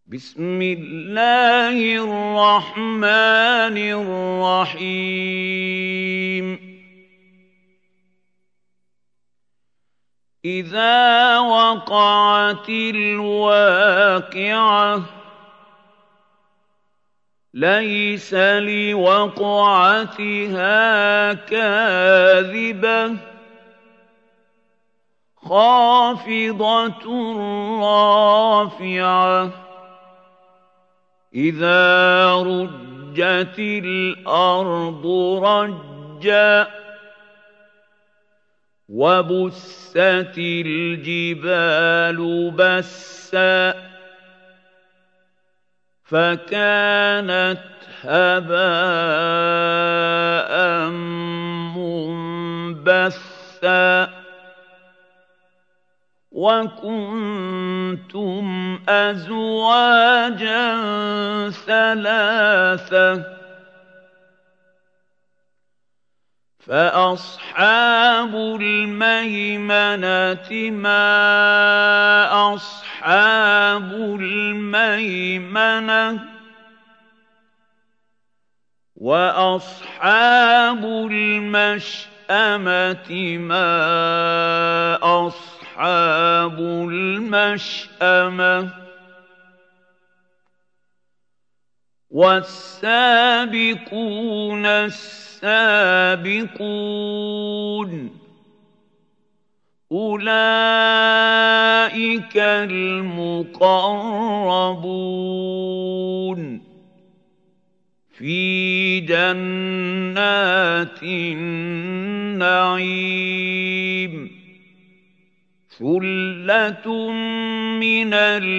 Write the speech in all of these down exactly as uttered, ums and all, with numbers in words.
بسم الله الرحمن الرحيم إذا وقعت الواقعة ليس لوقعتها كاذبة خافضة رافعة إذا رجت الأرض رجا وبست الجبال بسا فكانت هباء منبثا وكنتم أزواجا ثلاثة فأصحاب الميمنة ما أصحاب الميمنة وأصحاب المشأمة ما أصحاب المشأمة والسابقون السابقون أولئك المقربون في جنات النعيم ثلة من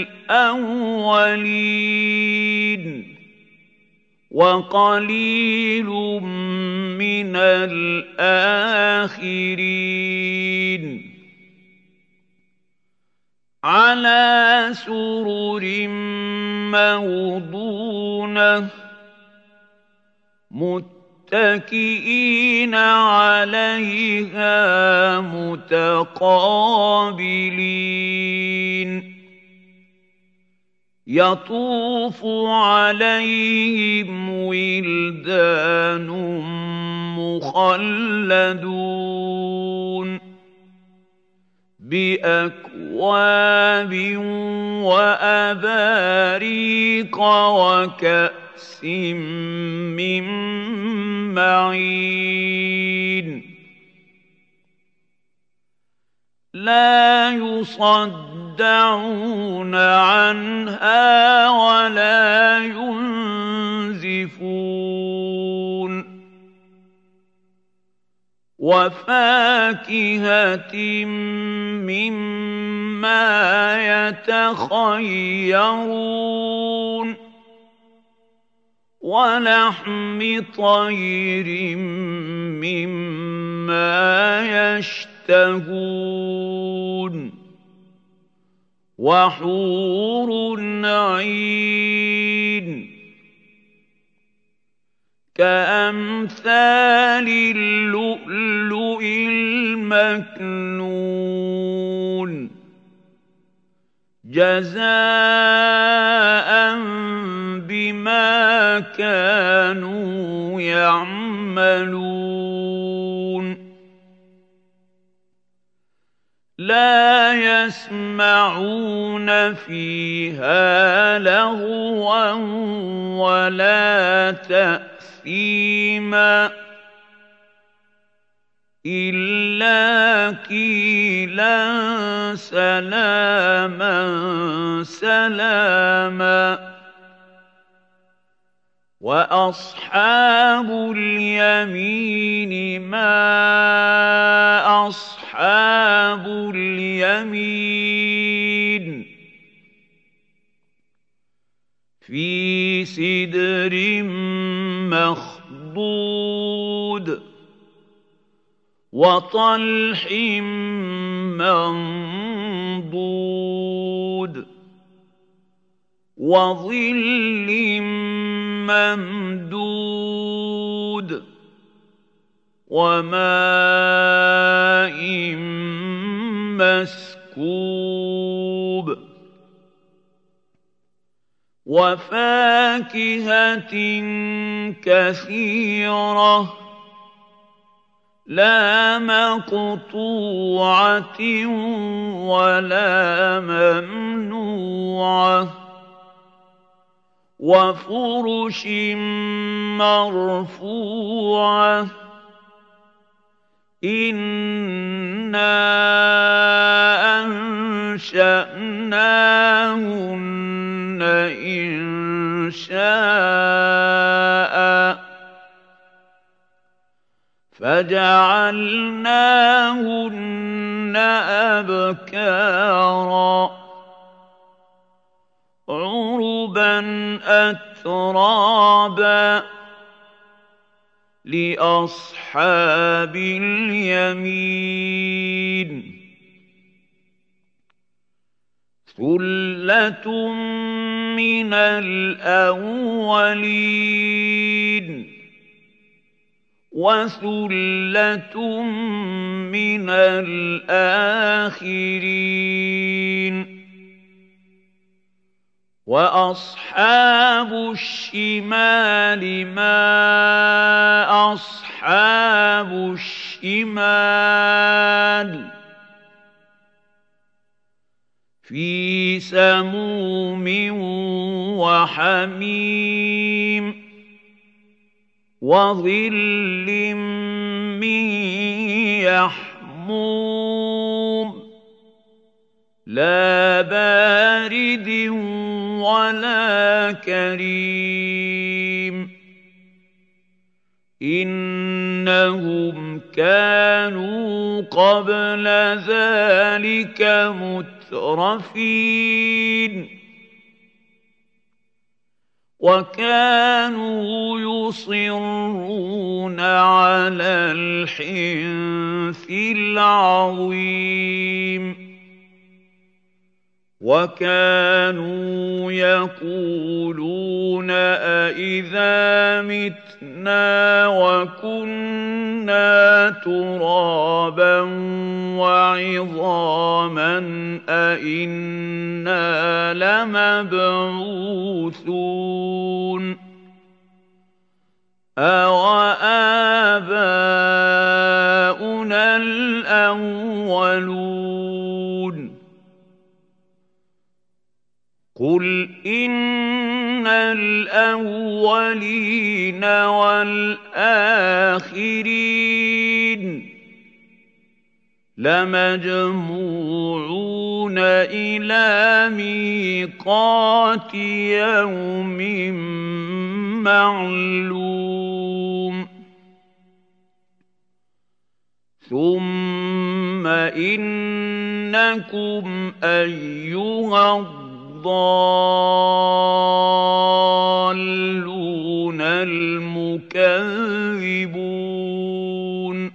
الأولين وقليل من الآخرين على سرر موضونة متكئين عليها متقابلين يطوف عليهم ولدان مخلدون بأكواب وأباريق وكأس من معين لا يصدعون عنها ولا ينزفون وفاكهة مما يتخيرون ولحم طير مما يشتهون وحور عين كأمثال اللؤلؤ المكنون جزاء بما كانوا يعملون لا يسمعون فيها لغوا ولا تأثيما إلا قيلا سلاما سلاما وأصحاب اليمين ما أصحاب اليمين في سدر مخضود وطلح منضود وظل ممدود وماء مسكوب وفاكهة كثيرة لا مقطوعة ولا ممنوعة وفرش مرفوعة إنا أنشأناهن إنشاء فجعلناهن أبكارا عربا أترابا لأصحاب اليمين ثلة من الأولين وثلة من الآخرين وأصحاب الشمال ما أصحاب الشمال في سموم وحميم وظل من يحموم لا بارد ولا كريم إنهم كانوا قبل ذلك مترفين وكانوا يصرون على الحنث العظيم وكانوا يقولون أإذا متنا وكنا ترابا وعظاما أإنا لمبعوثون أوآباؤنا الأولون قل إن الأولين والآخرين لمجموعون إلى ميقات يوم معلوم ثم إنكم أيها الضالون المكذبون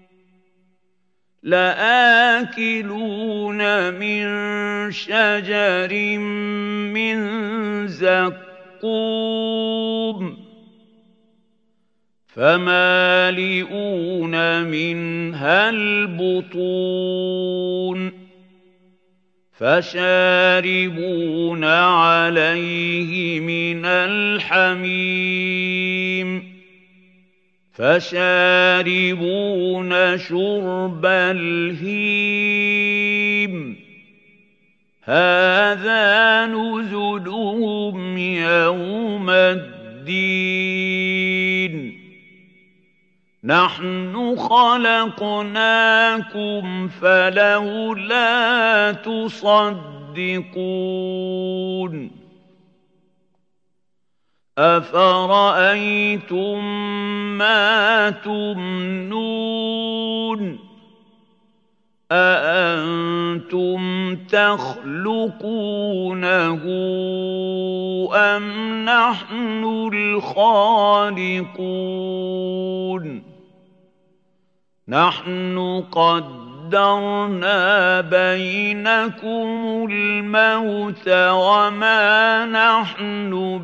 لآكلون من شجر من زقوم فمالئون منها البطون فشاربون عليه من الحميم فشاربون شرب الهيم هذا نزلهم يوم الدين نحن خلقناكم فلولا تصدقون أفرأيتم ما تمنون أأنتم تخلقونه أم نحن الخالقون نحن قدرنا بينكم الموت وما نحن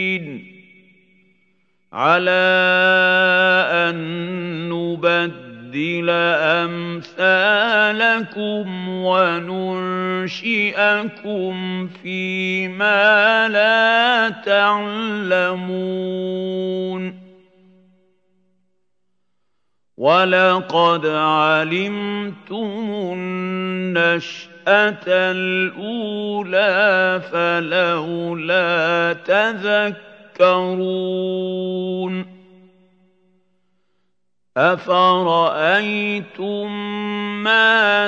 بمسبوقين على أن نبدل نُبَدِّلَ أَمْثَالَكُمْ وَنُنشِئَكُمْ فِيمَا لَا تَعْلَمُونَ وَلَقَدْ عَلِمْتُمُ النَّشْأَةَ الْأُولَىٰ فَلَوْلَا تَذَكَّرُونَ أَفَرَأَيْتُم مَّا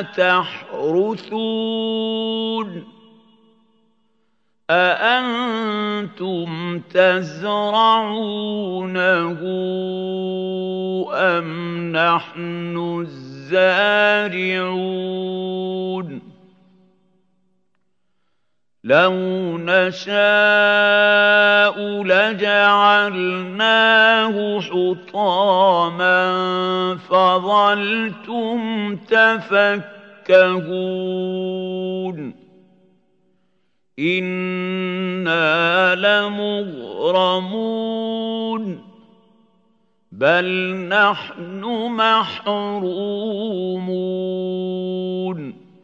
تَحْرُثُونَ أَأَنتُمْ تَزْرَعُونَهُ أَمْ نَحْنُ الزَّارِعُونَ لَوْ نَشَاءُ لَجَعَلْنَاهُ حُطَامًا فَظَلْتُمْ تَفَكَّهُونَ إِنَّا لَمُغْرَمُونَ بَلْ نَحْنُ مَحْرُومُونَ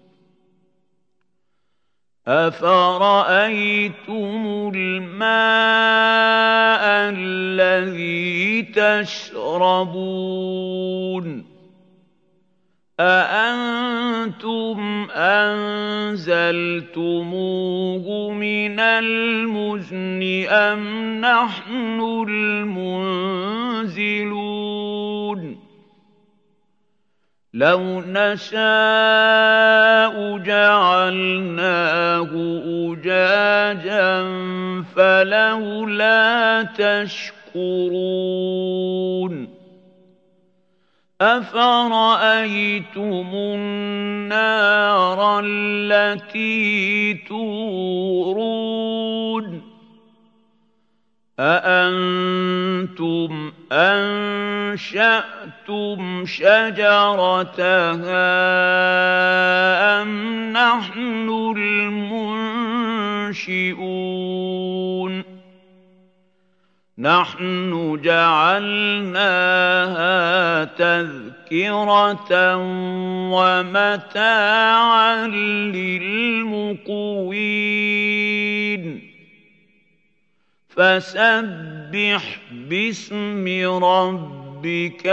أَفَرَأَيْتُمُ الْمَاءَ الَّذِي تَشْرَبُونَ أَأَنتُمْ أَنزَلْتُمُوهُ مِنَ الْمُزْنِ أَمْ نَحْنُ الْمُنزِلُونَ لَوْ نَشَاءُ جَعَلْنَاهُ أُجَاجًا فَلَوْلَا تَشْكُرُونَ أَفَرَأَيْتُمُ النَّارَ الَّتِي تُورُونَ أَأَنتُمْ أَنشَأْتُمْ شَجَرَتَهَا أَمْ نَحْنُ الْمُنشِئُونَ نَحْنُ جَعَلْنَاهَا تَذْكِرَةً وَمَتَاعًا لِّلْمُقْوِينَ فَسَبِّحْ بِاسْمِ رَبِّكَ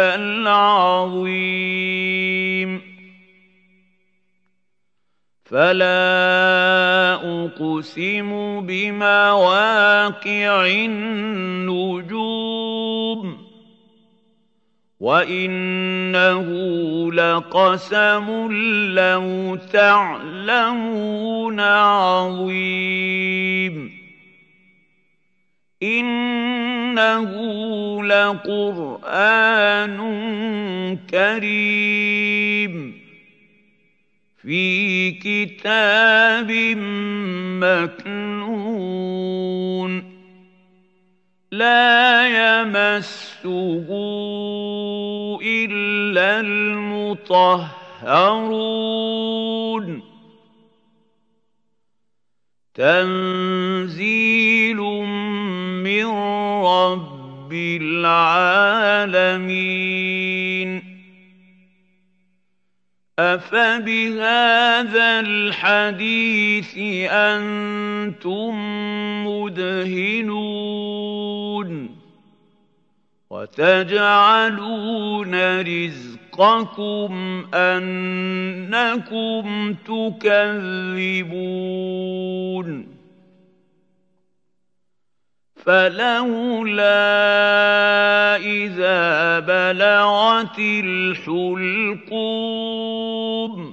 الْعَظِيمِ فَلَا أُقْسِمُ بِمَوَاقِعِ النُّجُومِ وَإِنَّهُ لَقَسَمٌ لَّوْ تَعْلَمُونَ عَظِيمٌ إِنَّهُ لَقُرْآنٌ كَرِيمٌ فِي كِتَابٍ مَّكْنُونٍ لَّا يَمَسُّهُ إِلَّا الْمُطَهَّرُونَ تَنزِيلٌ مِّن رَّبِّ الْعَالَمِينَ أَفَبِهَٰذَا الْحَدِيثِ أَنتُم مُّدْهِنُونَ وَتَجْعَلُونَ رِزْقَكُمْ أَنَّكُمْ تُكَذِّبُونَ فَلَوْلَا إِذَا بَلَغَتِ الْحُلْقُومَ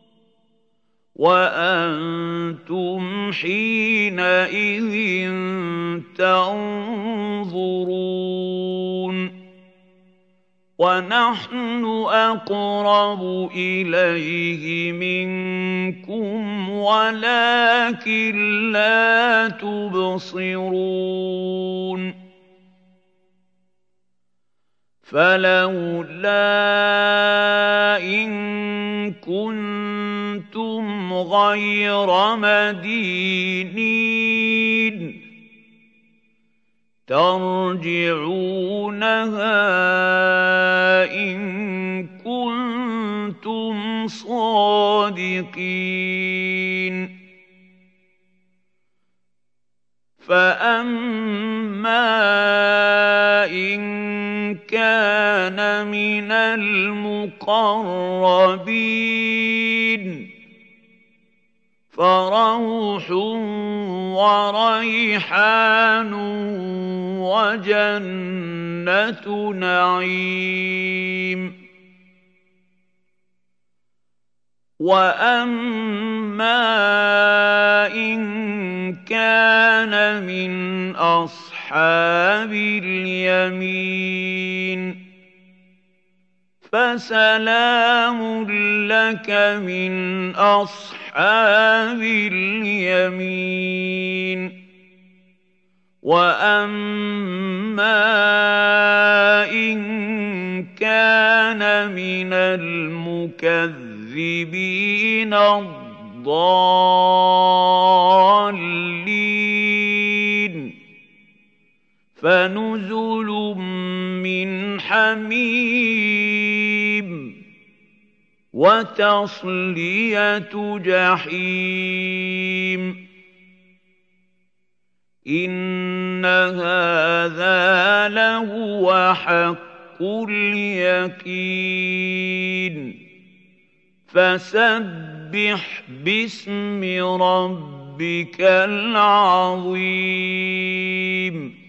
وَأَنتُمْ حِينَئِذٍ تَنظُرُونَ وَنَحْنُ أَقْرَبُ إِلَيْهِ مِنكُمْ وَلَٰكِن لَّا تُبْصِرُونَ فَلَوْلَا إِن كُنتُمْ غَيْرَ مَدِينِينَ تَرْجِعُونَهَا إِن كُنتُمْ صادقين فأما إن كان من المقربين فروح وريحان وجنة نعيم وأما إن كان من أصحاب اليمين فسلام لك من أصحاب اليمين وأما إن كان من المكذبين الضالين فنزل من حميم وتصلية جحيم إن هذا لهو حق اليقين فسبح باسم ربك العظيم